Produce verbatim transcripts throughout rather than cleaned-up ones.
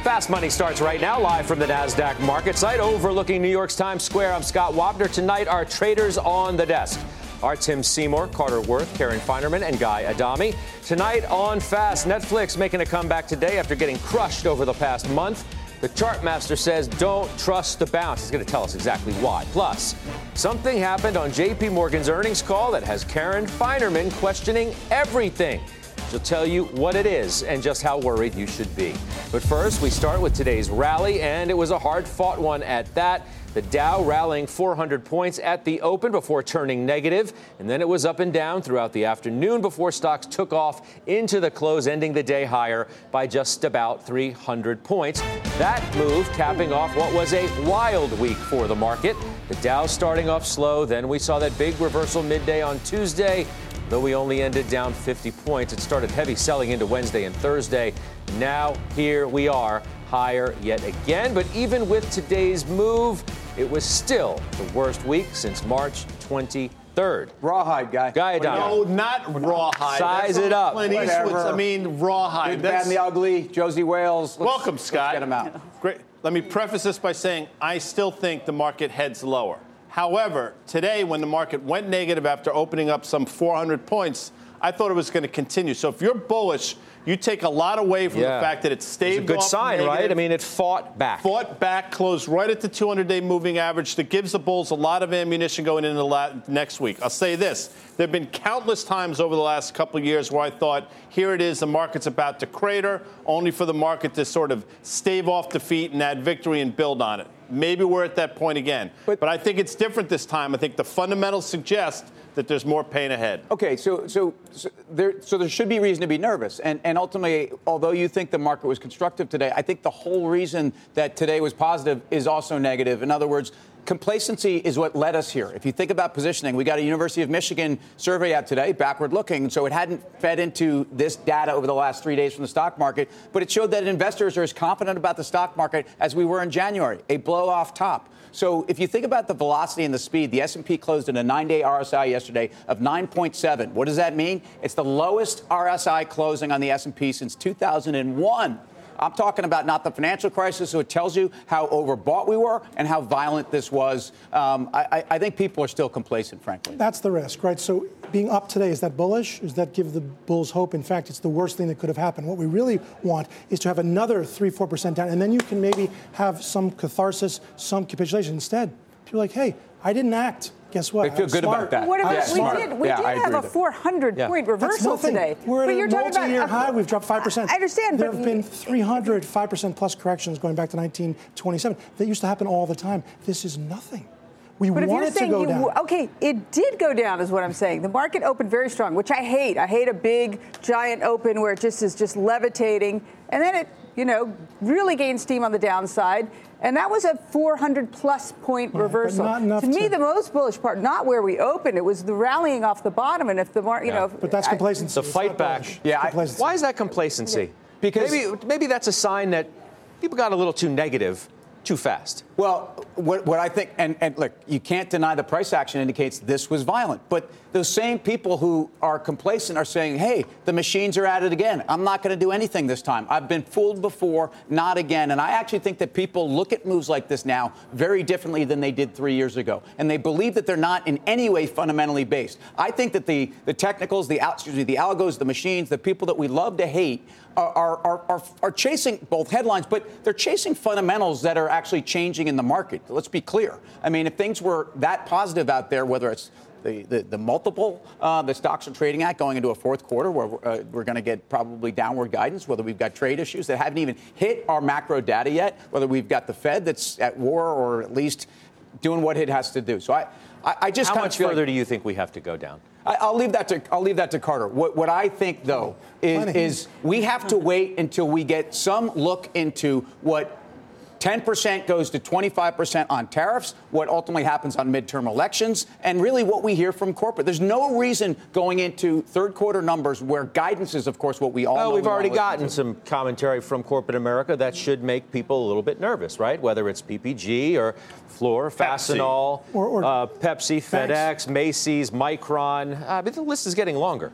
Fast Money starts right now, live from the NASDAQ market site overlooking New York's Times Square. I'm Scott Wapner. Tonight, our traders on the desk are Tim Seymour, Carter Worth, Karen Feinerman, and Guy Adami. Tonight on Fast, Netflix making a comeback today after getting crushed over the past month. The Chartmaster says don't trust the bounce. He's going to tell us exactly why. Plus, something happened on J P Morgan's earnings call that has Karen Feinerman questioning everything. She'll tell you what it is and just how worried you should be. But first, we start with today's rally, and it was a hard-fought one at that. The Dow rallying four hundred points at the open before turning negative, and then it was up and down throughout the afternoon before stocks took off into the close, ending the day higher by just about three hundred points. That move capping off what was a wild week for the market. The Dow starting off slow, then we saw that big reversal midday on Tuesday. Though we only ended down fifty points, it started heavy selling into Wednesday and Thursday. Now here we are, higher yet again. But even with today's move, it was still the worst week since March twenty-third. Rawhide, guy. Guy Adami. No, not rawhide. Size That's it up. Clint Eastwood's, I mean, rawhide. Good, bad, and the ugly. Josie Wales. Let's, Welcome, Scott. Let's get him out. Great. Let me preface this by saying I still think the market heads lower. However, today, when the market went negative after opening up some four hundred points, I thought it was going to continue. So if you're bullish, you take a lot away from Yeah. the fact that it stayed It's a good off sign, negative, right? I mean, it fought back. Fought back, closed right at the two hundred day moving average. That gives the bulls a lot of ammunition going into the la- next week. I'll say this. There have been countless times over the last couple of years where I thought, here it is, the market's about to crater, only for the market to sort of stave off defeat and add victory and build on it. Maybe we're at that point again. But, but I think it's different this time. I think the fundamentals suggest that there's more pain ahead. Okay, so so so there so there should be reason to be nervous. And and ultimately, although you think the market was constructive today, I think the whole reason that today was positive is also negative. In other words, complacency is what led us here. If you think about positioning, we got a University of Michigan survey out today, backward looking, so it hadn't fed into this data over the last three days from the stock market, but it showed that investors are as confident about the stock market as we were in January, a blow off top. So if you think about the velocity and the speed, the S and P closed in a nine-day R S I yesterday of nine point seven. What does that mean? It's the lowest R S I closing on the S and P since two thousand one. I'm talking about not the financial crisis, so it tells you how overbought we were and how violent this was. Um, I, I think people are still complacent, frankly. That's the risk, right? So being up today, is that bullish? Does that give the bulls hope? In fact, it's the worst thing that could have happened. What we really want is to have another three, four percent down, and then you can maybe have some catharsis, some capitulation. Instead, people are like, hey, I didn't act. Guess what? They feel I'm good smart. about that. What about, Yeah, we smart. did, we Yeah, did I have agree a with four hundred point That's reversal nothing. today. We're but at you're a talking about multi-year a- high. We've dropped five percent. I understand. There but have been three hundred, five percent plus corrections going back to nineteen twenty-seven. That used to happen all the time. This is nothing. We But if want you're it to saying go you, down. okay, it did go down is what I'm saying. The market opened very strong, which I hate. I hate a big, giant open where it just is just levitating. And then it, you know, really gained steam on the downside. And that was a four hundred plus point Right, but reversal. not enough to me, to- the most bullish part, not where we opened, it was the rallying off the bottom. And if the market, you Yeah. know. But that's I- complacency. The It's fight not back. bullish. Yeah, I- Complacency. Why is that complacency? Because- maybe maybe that's a sign that people got a little too negative too fast. Well, what, what I think, and, and look, you can't deny the price action indicates this was violent. But those same people who are complacent are saying, hey, the machines are at it again. I'm not going to do anything this time. I've been fooled before, not again. And I actually think that people look at moves like this now very differently than they did three years ago. And they believe that they're not in any way fundamentally based. I think that the, the technicals, the, excuse me, the algos, the machines, the people that we love to hate are, are, are, are chasing both headlines, but they're chasing fundamentals that are actually changing in the market. Let's be clear. I mean, if things were that positive out there, whether it's the, the, the multiple uh, the stocks are trading at going into a fourth quarter where uh, we're going to get probably downward guidance, whether we've got trade issues that haven't even hit our macro data yet, whether we've got the Fed that's at war or at least doing what it has to do. So I, I, I just How kind much of feel further like, do you think we have to go down? I, I'll leave that to I'll leave that to Carter. What, what I think, though, is, Plenty. is we have to wait until we get some look into what ten percent goes to twenty-five percent on tariffs, what ultimately happens on midterm elections, and really what we hear from corporate. There's no reason going into third quarter numbers where guidance is, of course, what we all Well, know. we've we already wanna listen gotten to. some commentary from corporate America that should make people a little bit nervous, right? Whether it's P P G or Fluor, Fastenal, Or- or uh, Pepsi, FedEx, Macy's, Micron. Uh, but the list is getting longer.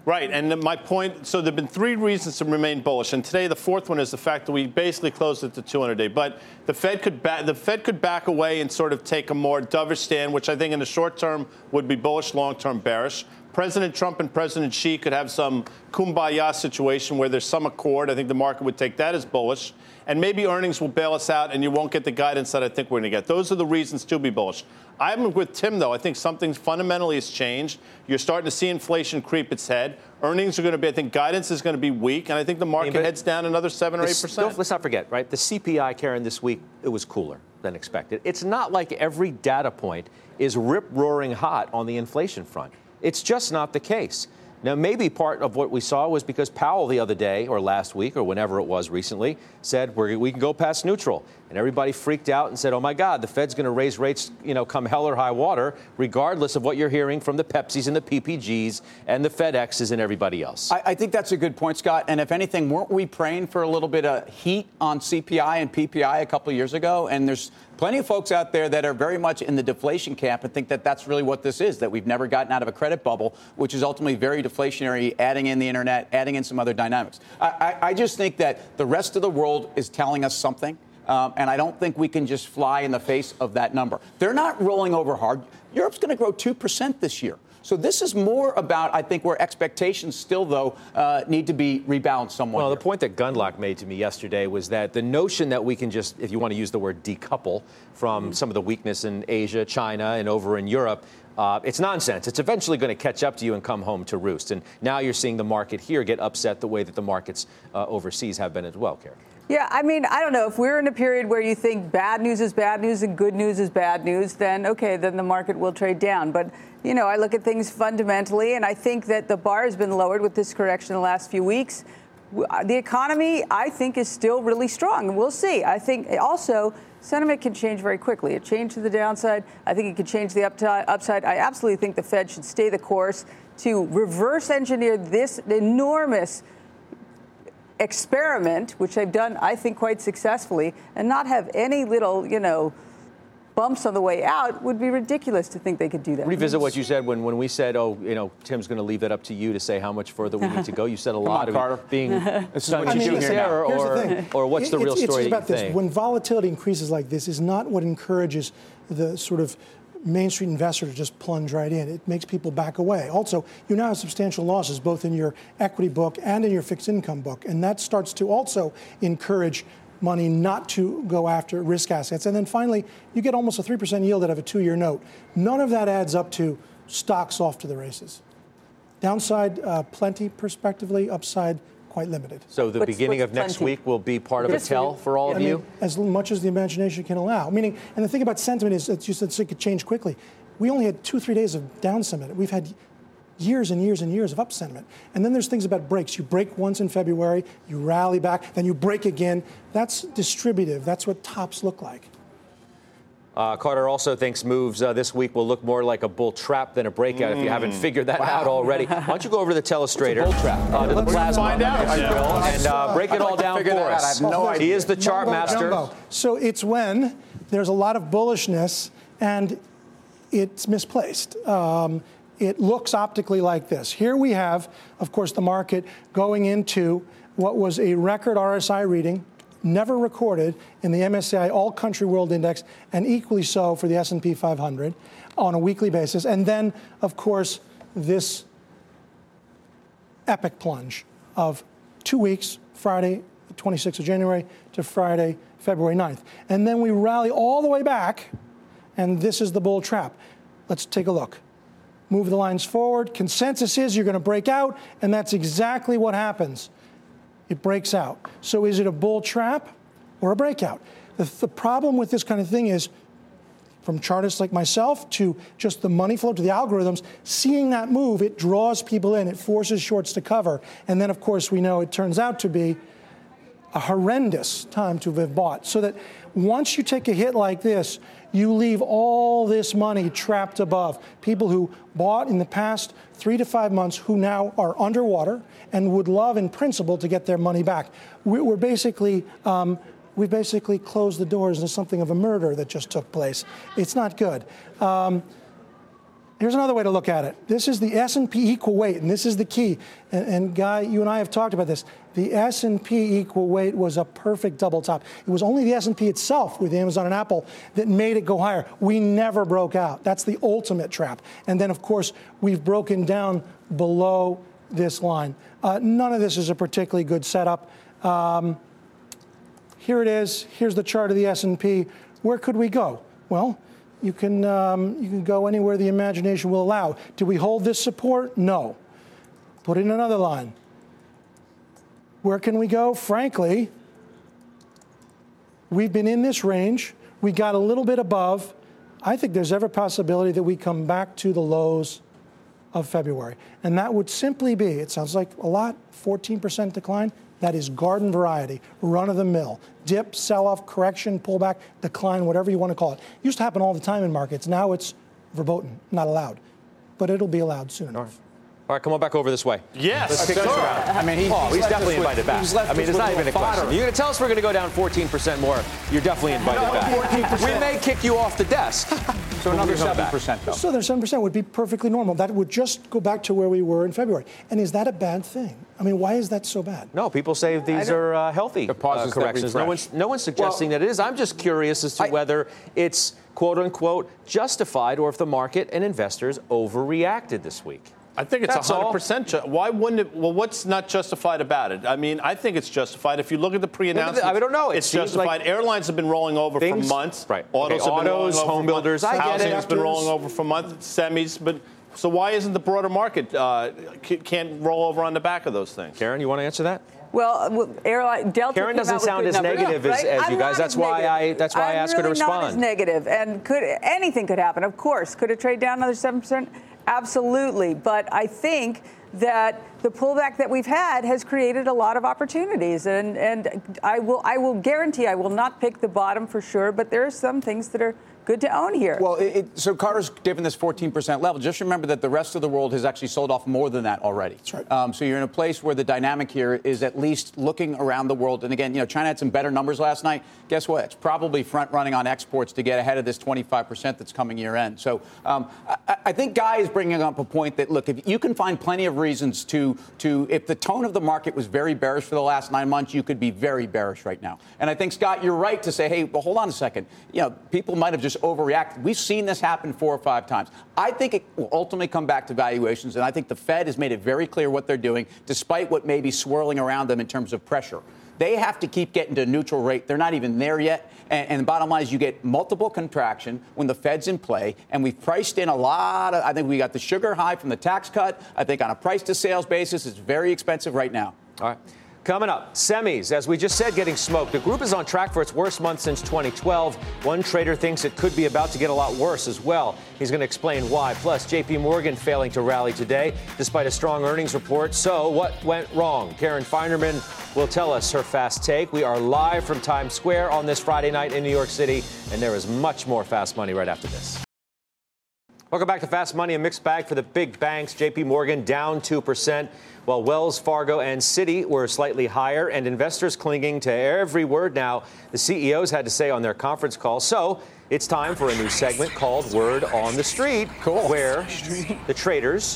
Right, and my point, so there have been three reasons to remain bullish, and today the fourth one is the fact that we basically closed at the two hundred day. But the Fed could ba- the Fed could back away and sort of take a more dovish stand, which I think in the short term would be bullish, long term bearish. President Trump and President Xi could have some kumbaya situation where there's some accord. I think the market would take that as bullish. And maybe earnings will bail us out and you won't get the guidance that I think we're going to get. Those are the reasons to be bullish. I'm with Tim, though. I think something fundamentally has changed. You're starting to see inflation creep its head. Earnings are going to be, I think guidance is going to be weak. And I think the market yeah, heads down another seven or eight percent. Let's not forget, right? The C P I, Karen, this week, it was cooler than expected. It's not like every data point is rip-roaring hot on the inflation front. It's just not the case. Now, maybe part of what we saw was because Powell the other day or last week or whenever it was recently said We're, we can go past neutral. And everybody freaked out and said, oh, my God, the Fed's going to raise rates, you know, come hell or high water, regardless of what you're hearing from the Pepsis and the P P Gs and the FedExes and everybody else. I, I think that's a good point, Scott. And if anything, weren't we praying for a little bit of heat on C P I and P P I a couple of years ago? And there's plenty of folks out there that are very much in the deflation camp and think that that's really what this is, that we've never gotten out of a credit bubble, which is ultimately very deflationary, adding in the internet, adding in some other dynamics. I, I, I just think that the rest of the world is telling us something. Um, and I don't think we can just fly in the face of that number. They're not rolling over hard. Europe's going to grow two percent this year. So this is more about, I think, where expectations still, though, uh, need to be rebalanced somewhat. Well, here. the point that Gundlach made to me yesterday was that the notion that we can just, if you want to use the word decouple from mm-hmm. some of the weakness in Asia, China, and over in Europe, Uh, it's nonsense. It's eventually going to catch up to you and come home to roost. And now you're seeing the market here get upset the way that the markets uh, overseas have been as well, Karen. Yeah, I mean, I don't know. If we're in a period where you think bad news is bad news and good news is bad news, then, OK, then the market will trade down. But, you know, I look at things fundamentally, and I think that the bar has been lowered with this correction in the last few weeks. The economy, I think, is still really strong. And we'll see. I think also sentiment can change very quickly. It changed to the downside. I think it could change the upside. I absolutely think the Fed should stay the course to reverse engineer this enormous experiment, which they've done, I think, quite successfully, and not have any little, you know, bumps on the way out. Would be ridiculous to think they could do that. Revisit what you said when, when we said, oh, you know, Tim's going to leave that up to you to say how much further we need to go. You said a lot on, of Carter. it being this is what you do here or, Here's or, the thing. or what's the It- real it's, story It's that about you this. think? When volatility increases like this is not what encourages the sort of Main Street investor to just plunge right in. It makes people back away. Also, you now have substantial losses both in your equity book and in your fixed income book. And that starts to also encourage money not to go after risk assets. And then finally, you get almost a three percent yield out of a two-year note. None of that adds up to stocks off to the races. Downside, uh, plenty prospectively. Upside, quite limited. So the What's- beginning what's of next plenty? week will be part of a Just- tell for all of I mean, you? as much as the imagination can allow. Meaning, and the thing about sentiment is that you said it could change quickly. We only had two, three days of down sentiment. We've had years and years and years of up sentiment. And then there's things about breaks. You break once in February, you rally back, then you break again. That's distributive. That's what tops look like. Uh, Carter also thinks moves uh, this week will look more like a bull trap than a breakout. Mm. If you haven't figured that wow. out already, why don't you go over to the telestrator, bull trap? Uh, to the plasma, find out. if you will, and uh, break it all down for us. I have no idea. He is the chart Mumbo master. jumbo. So it's when there's a lot of bullishness and it's misplaced. Um, it looks optically like this. Here we have, of course, the market going into what was a record R S I reading, never recorded in the M S C I All Country World Index, and equally so for the S and P five hundred on a weekly basis. And then, of course, this epic plunge of two weeks, Friday, the twenty-sixth of January, to Friday, February ninth. And then we rally all the way back, and this is the bull trap. Let's take a look. Move the lines forward. Consensus is you're going to break out, and that's exactly what happens. It breaks out. So is it a bull trap or a breakout? The, the problem with this kind of thing is, from chartists like myself to just the money flow to the algorithms, seeing that move, it draws people in. It forces shorts to cover. And then, of course, we know it turns out to be a horrendous time to have bought. So that once you take a hit like this, you leave all this money trapped above. People who bought in the past three to five months who now are underwater and would love, in principle, to get their money back. We're basically, um, we basically closed the doors into something of a murder that just took place. It's not good. Um, here's another way to look at it. This is the S and P equal weight, and this is the key. And, and Guy, you and I have talked about this. The S and P equal weight was a perfect double top. It was only the S and P itself with Amazon and Apple that made it go higher. We never broke out. That's the ultimate trap. And then, of course, we've broken down below this line. Uh, none of this is a particularly good setup. Um, here it is. Here's the chart of the S and P. Where could we go? Well, you can um, you can go anywhere the imagination will allow. Do we hold this support? No. Put in another line. Where can we go? Frankly, we've been in this range. We got a little bit above. I think there's every possibility that we come back to the lows of February. And that would simply be, it sounds like a lot, fourteen percent decline. That is garden variety, run of the mill, dip, sell off, correction, pullback, decline, whatever you want to call it. It used to happen all the time in markets. Now it's verboten, not allowed. But it'll be allowed soon enough. All right, come on back over this way. Yes. Let's kick this around. I mean, he, oh, he's, he's definitely with, invited back. He's left I mean, it's not even a fodder. question. You're going to tell us we're going to go down fourteen percent more. You're definitely invited No, back. fourteen percent. We may kick you off the desk. So another seven percent, though. So there's seven percent would be perfectly normal. That would just go back to where we were in February. And is that a bad thing? I mean, why is that so bad? No, people say these are uh, healthy uh, corrections. No one's, no one's suggesting well, that it is. I'm just curious as to I, whether it's, quote unquote, justified or if the market and investors overreacted this week. I think it's That's one hundred percent. Ju- Why wouldn't it? Well, what's not justified about it? I mean, I think it's justified. If you look at the pre-announcement, I don't know. It it's justified. Like Airlines have been rolling over things, for months. Right. Autos okay. have been Autos, rolling over home for builders. months. I get Housing it. has been rolling over for months. Semis, but so why isn't the broader market uh, can't roll over on the back of those things? Karen, you want to answer that? Well, airline Delta. Karen doesn't sound as numbers. negative no, as, right? as you guys. That's why I. That's why I'm I asked really her to respond. Not as negative, and could anything could happen? Of course, could it trade down another seven percent? Absolutely, but I think that the pullback that we've had has created a lot of opportunities, and and I will I will guarantee I will not pick the bottom for sure, but there are some things that are good to own here. Well, it, it, so Carter's given this fourteen percent level. Just remember that the rest of the world has actually sold off more than that already. That's right. Um, so you're in a place where the dynamic here is at least looking around the world. And again, you know, China had some better numbers last night. Guess what? It's probably front running on exports to get ahead of this twenty-five percent that's coming year end. So um, I, I think Guy is bringing up a point that, look, if you can find plenty of reasons to, to, if the tone of the market was very bearish for the last nine months, you could be very bearish right now. And I think, Scott, you're right to say, hey, well, hold on a second. You know, people might have just overreacted. We've seen this happen four or five times. I think it will ultimately come back to valuations, and I think the Fed has made it very clear what they're doing, despite what may be swirling around them in terms of pressure. They have to keep getting to a neutral rate. They're not even there yet. And, and the bottom line is you get multiple contraction when the Fed's in play. And we've priced in a lot of, I think we got the sugar high from the tax cut. I think on a price to sales basis, it's very expensive right now. All right. Coming up, semis, as we just said, getting smoked. The group is on track for its worst month since twenty twelve. One trader thinks it could be about to get a lot worse as well. He's going to explain why. Plus, J P Morgan failing to rally today despite a strong earnings report. So what went wrong? Karen Finerman will tell us her fast take. We are live from Times Square on this Friday night in New York City, and there is much more fast money right after this. Welcome back to Fast Money, a mixed bag for the big banks. J P Morgan down two percent, while Wells Fargo and Citi were slightly higher, and investors clinging to every word now the C E Os had to say on their conference call. So it's time for a new segment called Word on the Street, cool. where the traders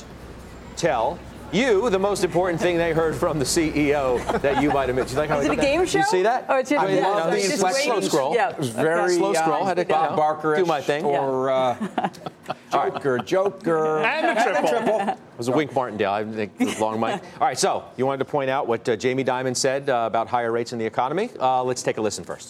tell you the most important thing they heard from the C E O that you might have missed. You like how Is it a game show? Did you see that? Oh, it's just, I yeah, love no, the just inflection. Slow scroll. Yeah. It was very okay. Slow scroll. Uh, Had to Bob you know, Barker do my thing. or uh, Joker, Joker, and the triple. It was a Wink Martindale. I think it was long mic. All right, so you wanted to point out what uh, Jamie Dimon said uh, about higher rates in the economy. Uh, let's take a listen first.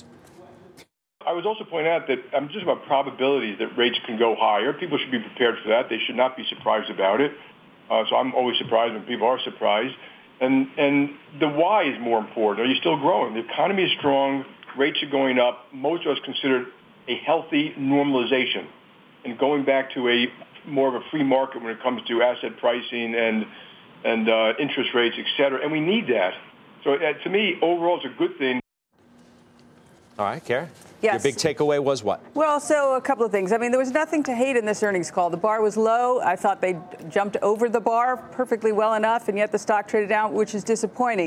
I was also pointing out that I'm just about probabilities that rates can go higher. People should be prepared for that. They should not be surprised about it. Uh, so I'm always surprised when people are surprised. And and the why is more important. Are you still growing? The economy is strong. Rates are going up. Most of us consider a healthy normalization and going back to a more of a free market when it comes to asset pricing and and uh, interest rates, et cetera. And we need that. So uh, to me, overall, it's a good thing. All right, Karen. Yes. Your big takeaway was what? Well, so a couple of things. I mean, there was nothing to hate in this earnings call. The bar was low. I thought they jumped over the bar perfectly well enough, and yet the stock traded down, which is disappointing.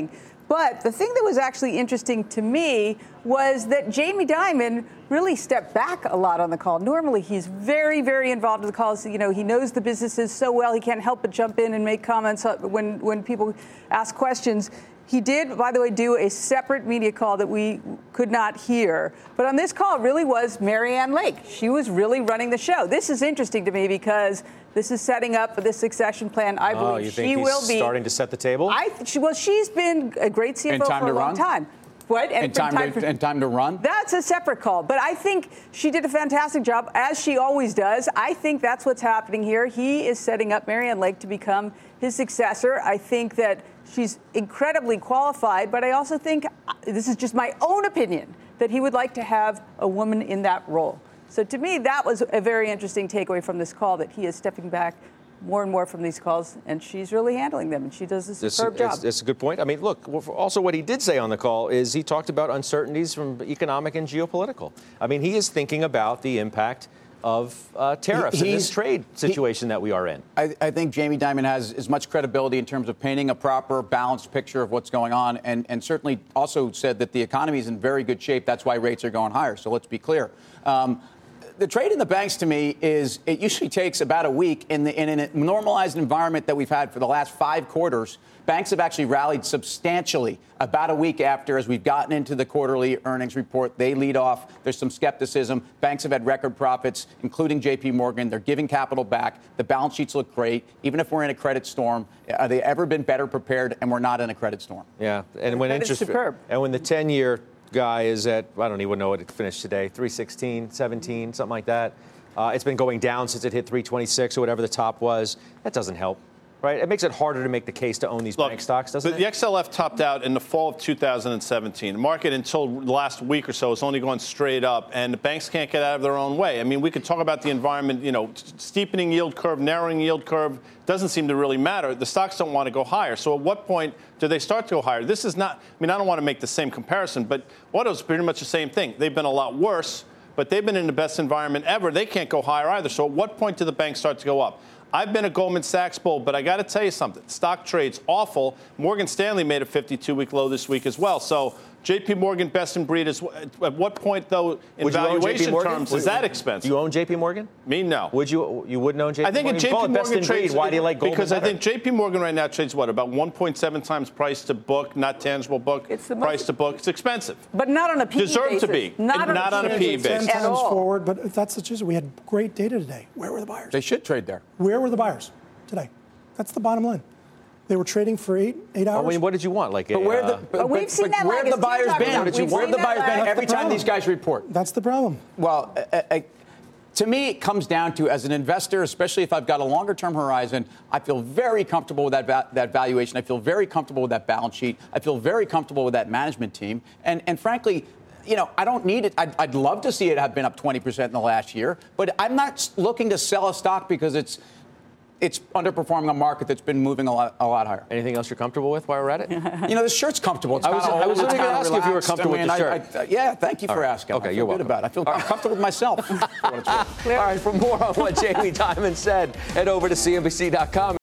But the thing that was actually interesting to me was that Jamie Dimon really stepped back a lot on the call. Normally, he's very, very involved in the calls. You know, he knows the businesses so well, he can't help but jump in and make comments when, when people ask questions. He did, by the way, do a separate media call that we could not hear. But on this call, it really was Marianne Lake. She was really running the show. This is interesting to me because this is setting up for this succession plan. I believe oh, you think she he's will be starting to set the table? I th- she, well, she's been a great C F O for a long run? time. What? And, and, time, time, to, for, and time to run? That's a separate call. But I think she did a fantastic job, as she always does. I think that's what's happening here. He is setting up Marianne Lake to become his successor. I think that she's incredibly qualified, but I also think, this is just my own opinion, that he would like to have a woman in that role. So to me, that was a very interesting takeaway from this call, that he is stepping back more and more from these calls, and she's really handling them, and she does a superb job. That's a good point. I mean, look, also what he did say on the call is he talked about uncertainties from economic and geopolitical. I mean, he is thinking about the impact of uh, tariffs He's, in this trade situation he, that we are in. I, I think Jamie Dimon has as much credibility in terms of painting a proper, balanced picture of what's going on, and, and certainly also said that the economy is in very good shape. That's why rates are going higher. So let's be clear. Um, The trade in the banks, to me, is it usually takes about a week in, the, in a normalized environment that we've had for the last five quarters. Banks have actually rallied substantially about a week after, as we've gotten into the quarterly earnings report. They lead off. There's some skepticism. Banks have had record profits, including J P Morgan. They're giving capital back. The balance sheets look great. Even if we're in a credit storm, have they ever been better prepared? And we're not in a credit storm. Yeah, and when interest superb. and when the ten-year guy is at, I don't even know what it finished today, three sixteen, seventeen, something like that. Uh, it's been going down since it hit three twenty-six or whatever the top was. That doesn't help, right? It makes it harder to make the case to own these Look, bank stocks, doesn't the, it? The X L F topped out in the fall of two thousand seventeen. The market until the last week or so has only gone straight up, and the banks can't get out of their own way. I mean, we could talk about the environment, you know, steepening yield curve, narrowing yield curve. Doesn't seem to really matter. The stocks don't want to go higher. So at what point do they start to go higher? This is not, I mean, I don't want to make the same comparison, but auto's pretty much the same thing. They've been a lot worse, but they've been in the best environment ever. They can't go higher either. So at what point do the banks start to go up? I've been a Goldman Sachs bull, but I got to tell you something. Stock trade's awful. Morgan Stanley made a fifty-two-week low this week as well. So J P Morgan, best in breed. Is, at what point, though, in Would valuation terms, Would, is that expensive? Do you own J P Morgan? Me, no. Would you? You wouldn't own J P Morgan? I think J P Morgan best in trades. breed. Why do you like Goldman Because better? I think J P Morgan right now trades what, about one point seven times price to book, not tangible book. It's the price most, to book. It's expensive. but not on a P E Deserve basis. to be. Not, And not on a P E ten basis. At times all. forward, but if that's the truth, we had great data today. Where were the buyers? They should trade there. Where were the buyers today? That's the bottom line. They were trading for eight eight hours. I mean, what did you want? Like, But a, where the uh, but, we've but, seen but that where lag, have as the buyers Steve been? talked about. We've Where have seen the that buyers been lag. every That's the time these problem. guys report? That's the problem. Well, I, I, to me, it comes down to, as an investor, especially if I've got a longer-term horizon, I feel very comfortable with that va- that valuation. I feel very comfortable with that balance sheet. I feel very comfortable with that management team. And and frankly, you know, I don't need it. I'd, I'd love to see it have been up twenty percent in the last year, but I'm not looking to sell a stock because it's it's underperforming a market that's been moving a lot, a lot higher. anything else you're comfortable with while we're at it? You know, this shirt's comfortable. It's I was- kinda I was old, it's literally gonna kinda ask you if you were relaxed. comfortable I mean, with the I- shirt. I- yeah, thank you for All right. asking. Okay, I feel you're good welcome. about it. I feel I'm comfortable with myself. for what it's worth. All right, for more on what Jamie Dimon said, head over to C N B C dot com.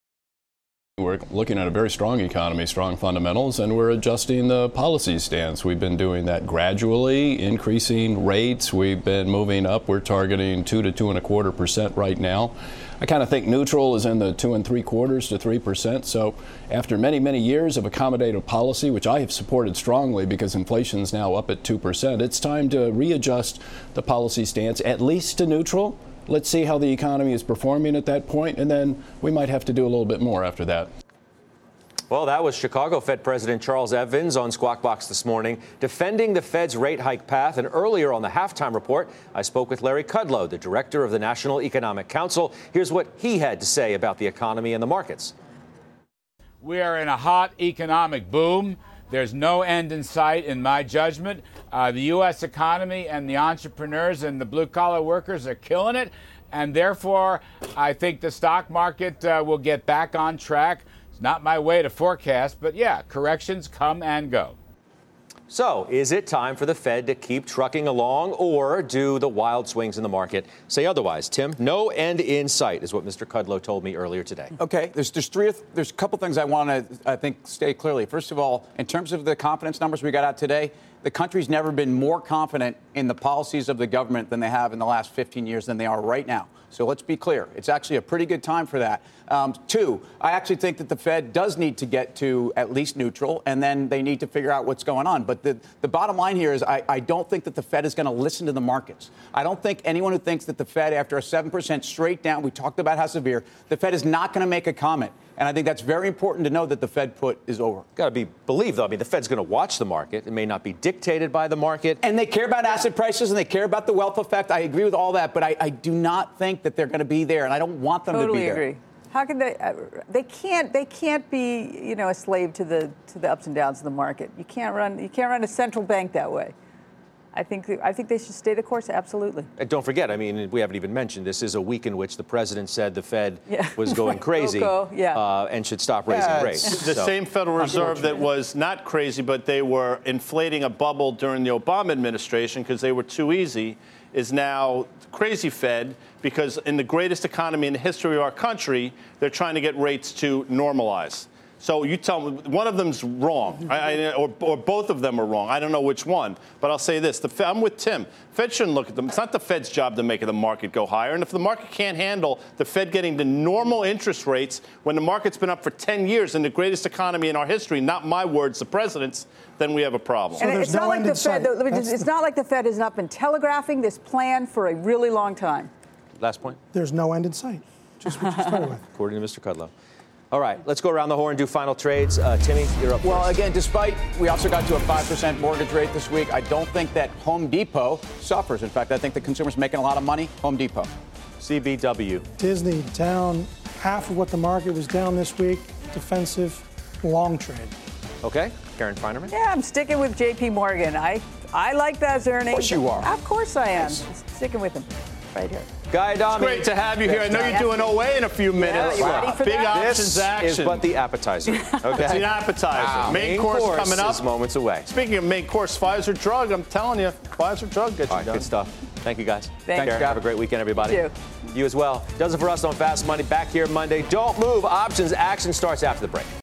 We're looking at a very strong economy, strong fundamentals, and we're adjusting the policy stance. We've been doing that gradually, increasing rates. We've been moving up. We're targeting two to two and a quarter percent right now. I kind of think neutral is in the two and three quarters to three percent. So after many, many years of accommodative policy, which I have supported strongly because inflation is now up at two percent, it's time to readjust the policy stance at least to neutral. Let's see how the economy is performing at that point, and then we might have to do a little bit more after that. Well, that was Chicago Fed President Charles Evans on Squawk Box this morning, defending the Fed's rate hike path. And earlier on the halftime report, I spoke with Larry Kudlow, the director of the National Economic Council. Here's what he had to say about the economy and the markets. We are in a hot economic boom. There's no end in sight, in my judgment. Uh, the U S economy and the entrepreneurs and the blue-collar workers are killing it. And therefore, I think the stock market uh, will get back on track. It's not my way to forecast, but yeah, corrections come and go. So, is it time for the Fed to keep trucking along, or do the wild swings in the market say otherwise? Tim, no end in sight is what Mister Kudlow told me earlier today. Okay, there's there's three there's a couple things I want to I think state clearly. First of all, in terms of the confidence numbers we got out today, the country's never been more confident in the policies of the government than they have in the last fifteen years than they are right now. So let's be clear. It's actually a pretty good time for that. Um, two, I actually think that the Fed does need to get to at least neutral, and then they need to figure out what's going on. But the, the bottom line here is I, I don't think that the Fed is going to listen to the markets. I don't think anyone who thinks that the Fed, after a seven percent straight down, we talked about how severe, the Fed is not going to make a comment. And I think that's very important to know that the Fed put is over. Got to be believed, though. I mean, the Fed's going to watch the market. It may not be dictated by the market. And they care about asset prices and they care about the wealth effect. I agree with all that, but I, I do not think that they're going to be there, and I don't want them totally to be there. Totally agree. How can they? Uh, they can't. They can't be, you know, a slave to the to the ups and downs of the market. You can't run. You can't run a central bank that way. I think I think they should stay the course. Absolutely. And don't forget, I mean, we haven't even mentioned this is a week in which the president said the Fed yeah. was going crazy go, yeah. uh, and should stop raising yeah, rates. The so. same Federal Reserve that was not crazy, but they were inflating a bubble during the Obama administration because they were too easy, is now crazy Fed because in the greatest economy in the history of our country, they're trying to get rates to normalize. So you tell me, one of them's wrong, I, I, or, or both of them are wrong. I don't know which one, but I'll say this. The Fed, I'm with Tim. Fed shouldn't look at them. It's not the Fed's job to make the market go higher. And if the market can't handle the Fed getting to normal interest rates when the market's been up for ten years in the greatest economy in our history, not my words, the president's, then we have a problem. So and there's it's no not like end the in sight. Fed. That's It's the- not like the Fed has not been telegraphing this plan for a really long time. Last point. There's no end in sight. Just what you started with. According to Mister Kudlow. All right, let's go around the horn and do final trades. Uh, Timmy, you're up Well, first. again, despite we also got to a five percent mortgage rate this week, I don't think that Home Depot suffers. In fact, I think the consumer's making a lot of money. Home Depot. C B W. Disney down half of what the market was down this week. Defensive, long trade. Okay, Karen Feinerman. Yeah, I'm sticking with J P Morgan. I I like those earnings. Of course you are. Of course I am. Yes. Sticking with them right here. Guy Adami. Great to have you here. I know you're doing O A in a few minutes. you ready for Big that? options This action. is but the appetizer. Okay. It's an appetizer. Wow. Main, course, coming up. is moments away. Speaking of main course, Pfizer drug, I'm telling you, Pfizer drug gets All you right, done. good stuff. Thank you, guys. Thanks, Karen, Scott. have a great weekend, everybody. You. You as well. Does it for us on Fast Money. Back here Monday. Don't move. Options action starts after the break.